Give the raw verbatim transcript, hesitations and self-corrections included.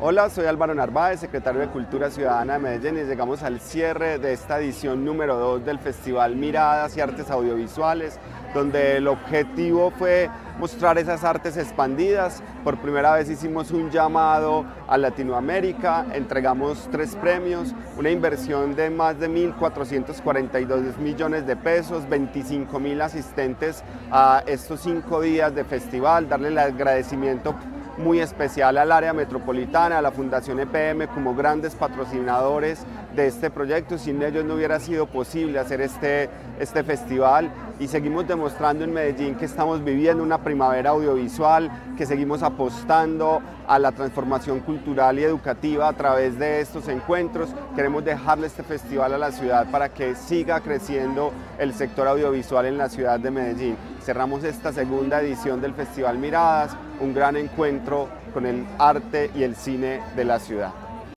Hola, soy Álvaro Narváez, secretario de Cultura Ciudadana de Medellín, y llegamos al cierre de esta edición número dos del Festival Miradas y Artes Audiovisuales, donde el objetivo fue mostrar esas artes expandidas. Por primera vez hicimos un llamado a Latinoamérica, entregamos tres premios, una inversión de más de mil cuatrocientos cuarenta y dos millones de pesos, veinticinco mil asistentes a estos cinco días de festival, darle el agradecimiento muy especial al área metropolitana, a la Fundación E P M como grandes patrocinadores de este proyecto. Sin ellos no hubiera sido posible hacer este, este festival, y seguimos demostrando en Medellín que estamos viviendo una primavera audiovisual, que seguimos apostando a la transformación cultural y educativa a través de estos encuentros. Queremos dejarle este festival a la ciudad para que siga creciendo el sector audiovisual en la ciudad de Medellín. Cerramos esta segunda edición del Festival Miradas, un gran encuentro con el arte y el cine de la ciudad.